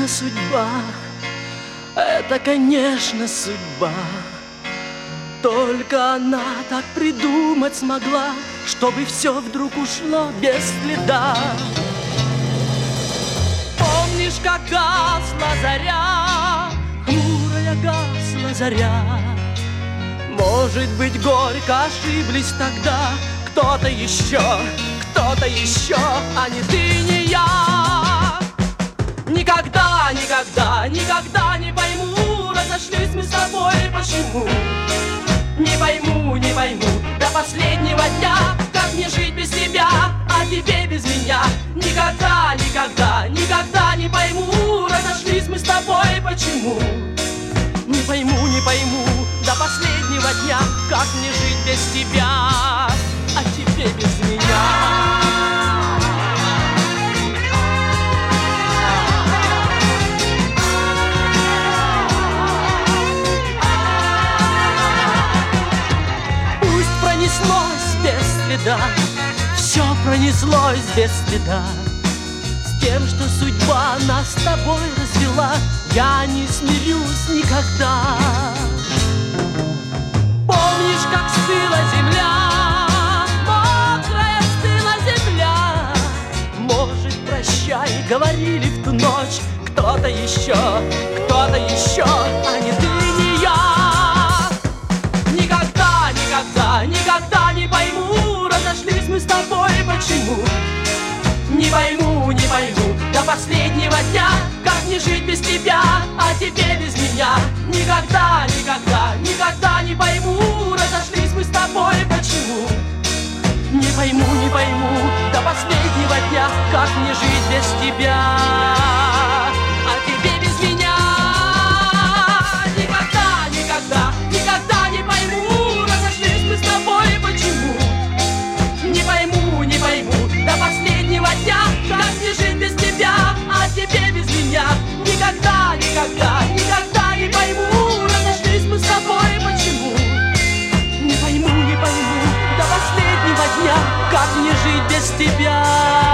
конечно, судьба. Это, конечно, судьба. Только она так придумать смогла, чтобы все вдруг ушло без следа. Помнишь, как гасла заря, хмурая гасла заря? Может быть, горько ошиблись тогда кто-то еще, а не ты, не я. Никогда, никогда, никогда не пойму, разошлись мы с тобой, почему? Не пойму, не пойму, до последнего дня, как мне жить без тебя, а тебе без меня. Никогда, никогда, никогда не пойму, разошлись мы с тобой, почему? Не пойму, не пойму, до последнего дня, как мне жить без тебя, а тебе без меня. Пронеслось без следа, все пронеслось без следа. С тем, что судьба нас с тобой развела, я не смирюсь никогда. Помнишь, как стыла земля, мокрая стыла земля? Может, прощай, говорили в ту ночь кто-то еще, а не ты, не я. Никогда, никогда не пойму, разошлись мы с тобой, почему? Не пойму, не пойму, до последнего дня, как мне жить без тебя, а тебе без меня. Никогда, никогда, никогда не пойму, разошлись мы с тобой, почему? Не пойму, не пойму, до последнего дня, как мне жить без тебя, а тебе без меня. Никогда, никогда, никогда не пойму, разошлись мы с тобой, почему? Не пойму, не пойму, до последнего дня, как мне жить без тебя, а тебе без меня. Никогда, никогда, никогда не пойму, разошлись мы с тобой, почему? Не пойму, не пойму, до последнего дня, как мне жить без тебя.